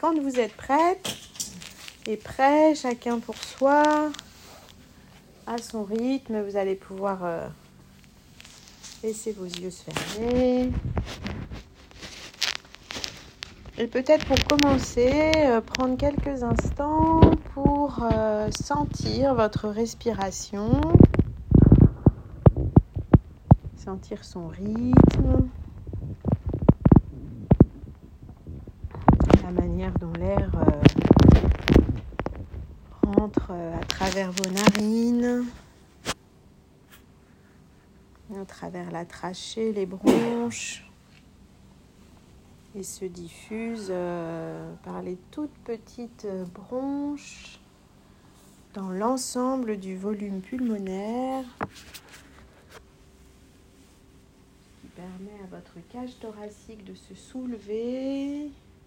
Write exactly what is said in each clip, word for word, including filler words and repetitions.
quand vous êtes prête et prêt, chacun pour soi, à son rythme, vous allez pouvoir euh, laisser vos yeux se fermer. Et peut-être pour commencer, euh, prendre quelques instants pour euh, sentir votre respiration, sentir son rythme, la manière dont l'air euh, rentre euh, à travers vos narines, à travers la trachée, les bronches, et se diffuse euh, par les toutes petites bronches dans l'ensemble du volume pulmonaire qui permet à votre cage thoracique de se soulever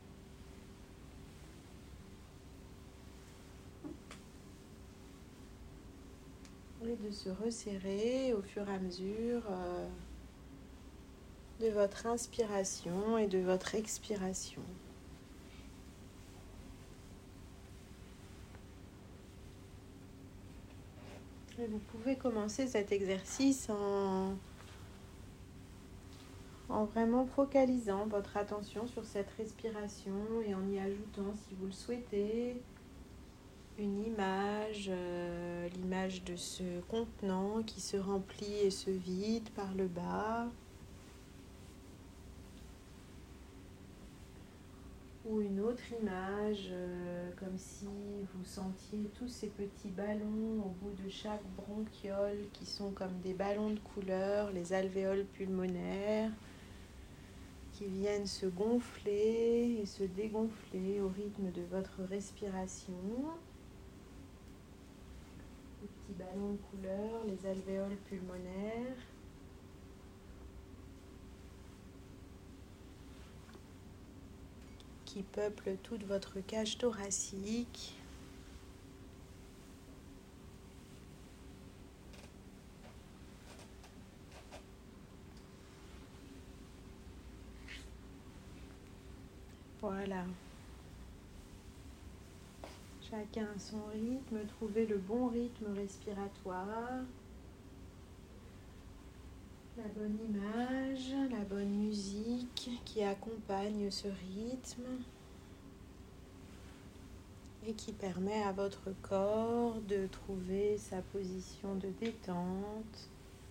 et de se resserrer au fur et à mesure euh, de votre inspiration et de votre expiration. Et vous pouvez commencer cet exercice en, en vraiment focalisant votre attention sur cette respiration et en y ajoutant, si vous le souhaitez, une image, euh, l'image de ce contenant qui se remplit et se vide par le bas. Ou une autre image, euh, comme si vous sentiez tous ces petits ballons au bout de chaque bronchiole qui sont comme des ballons de couleur, les alvéoles pulmonaires, qui viennent se gonfler et se dégonfler au rythme de votre respiration. Les petits ballons de couleur, les alvéoles pulmonaires. Qui peuple toute votre cage thoracique. Voilà. Chacun à son rythme, trouvez le bon rythme respiratoire, la bonne image, la bonne musique qui accompagne ce rythme et qui permet à votre corps de trouver sa position de détente,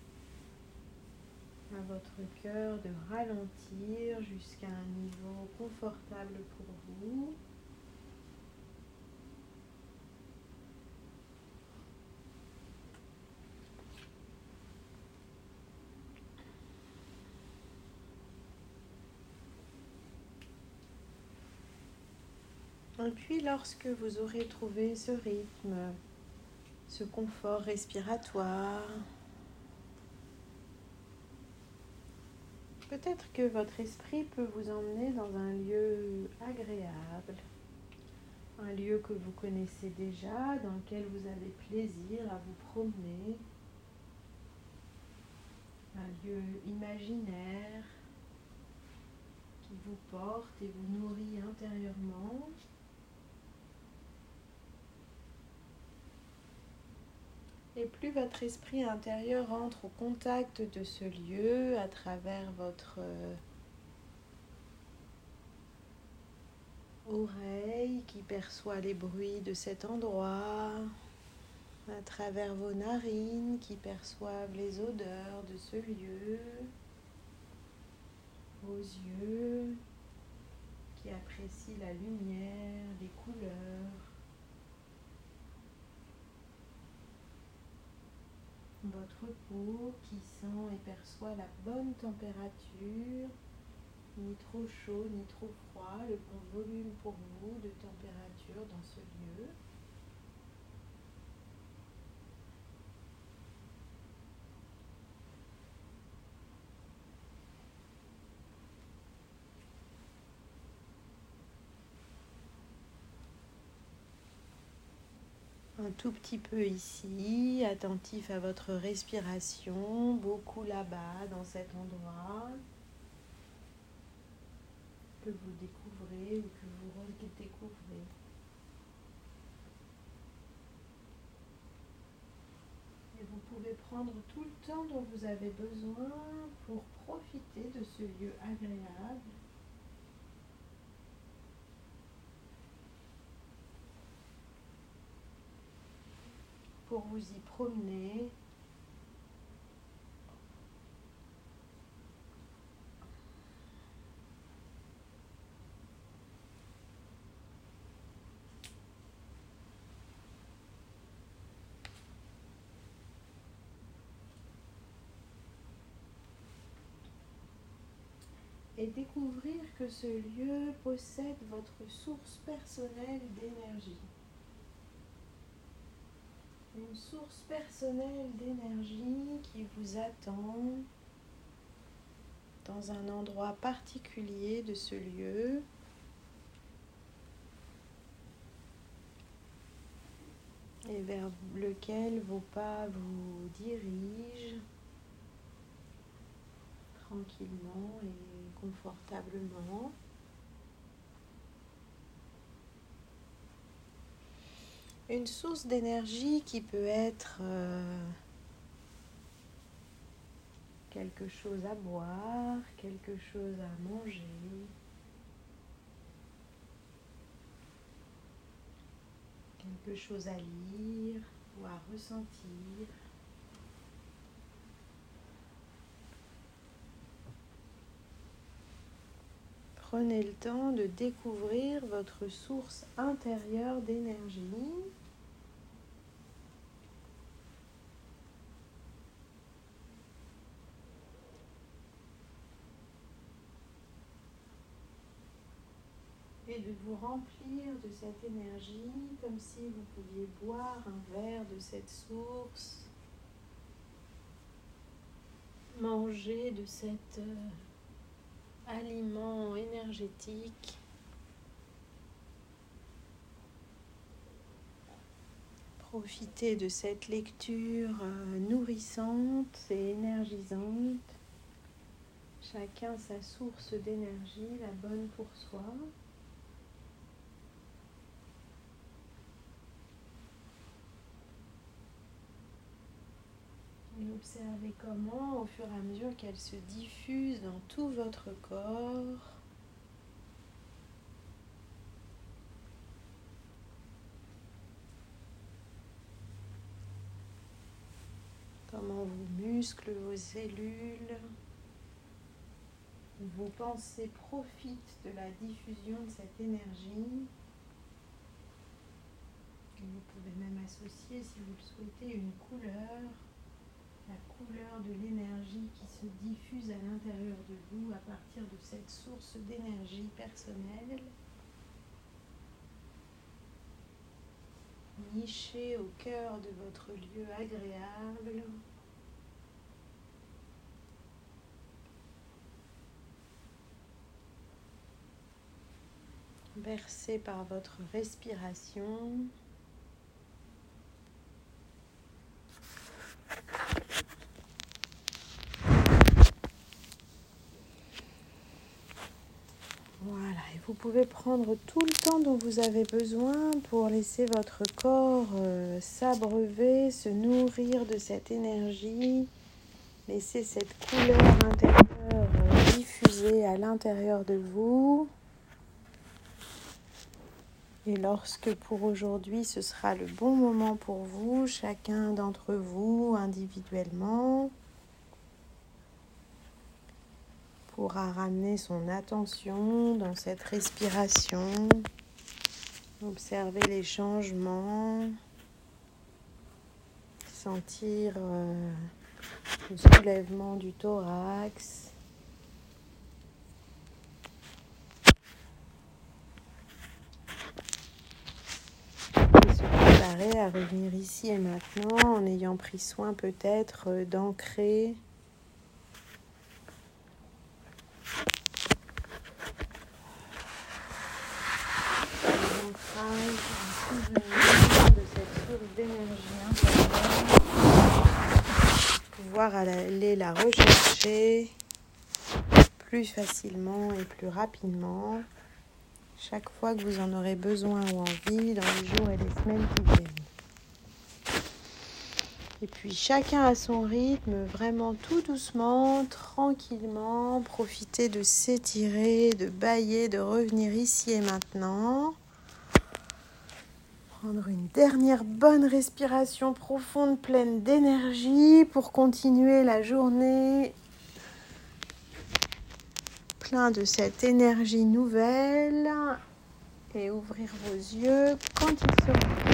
à votre cœur de ralentir jusqu'à un niveau confortable pour vous. Et puis lorsque vous aurez trouvé ce rythme, ce confort respiratoire, peut-être que votre esprit peut vous emmener dans un lieu agréable, un lieu que vous connaissez déjà, dans lequel vous avez plaisir à vous promener, un lieu imaginaire qui vous porte et vous nourrit intérieurement. Et plus votre esprit intérieur entre au contact de ce lieu à travers votre euh, oreille qui perçoit les bruits de cet endroit, à travers vos narines qui perçoivent les odeurs de ce lieu, vos yeux qui apprécient la lumière, les couleurs, votre peau qui sent et perçoit la bonne température, ni trop chaud ni trop froid, le bon volume pour vous de température dans ce lieu. Un tout petit peu ici, attentif à votre respiration, beaucoup là-bas dans cet endroit que vous découvrez ou que vous redécouvrez prendre tout le temps dont vous avez besoin pour profiter de ce lieu agréable. Pour vous y promener. Et découvrir que ce lieu possède votre source personnelle d'énergie. Une source personnelle d'énergie qui vous attend dans un endroit particulier de ce lieu. Et vers lequel vos pas vous dirigent tranquillement et confortablement. Une source d'énergie qui peut être euh, quelque chose à boire, quelque chose à manger, quelque chose à lire ou à ressentir. Prenez le temps de découvrir votre source intérieure d'énergie. Et de vous remplir de cette énergie comme si vous pouviez boire un verre de cette source, manger de cet euh, aliment énergétique. Profitez de cette lecture euh, nourrissante et énergisante. Chacun sa source d'énergie, la bonne pour soi. Et observez comment, au fur et à mesure qu'elle se diffuse dans tout votre corps, comment vos muscles, vos cellules, vos pensées profitent de la diffusion de cette énergie. Et vous pouvez même associer, si vous le souhaitez, une couleur, la couleur de l'énergie qui se diffuse à l'intérieur de vous à partir de cette source d'énergie personnelle. Niché au cœur de votre lieu agréable. Bercé par votre respiration. Voilà, et vous pouvez prendre tout le temps dont vous avez besoin pour laisser votre corps euh, s'abreuver, se nourrir de cette énergie, laisser cette couleur intérieure euh, diffuser à l'intérieur de vous. Et lorsque pour aujourd'hui ce sera le bon moment pour vous, chacun d'entre vous individuellement pourra ramener son attention dans cette respiration, observer les changements, sentir euh, le soulèvement du thorax, et se préparer à revenir ici et maintenant en ayant pris soin peut-être euh, d'ancrer de cette source d'énergie intérieure, pouvoir aller la rechercher plus facilement et plus rapidement chaque fois que vous en aurez besoin ou envie dans les jours et les semaines qui viennent. Et puis chacun à son rythme, vraiment tout doucement, tranquillement, profiter de s'étirer, de bâiller, de revenir ici et maintenant. Prendre une dernière bonne respiration profonde, pleine d'énergie pour continuer la journée. Plein de cette énergie nouvelle. Et ouvrir vos yeux quand ils seront.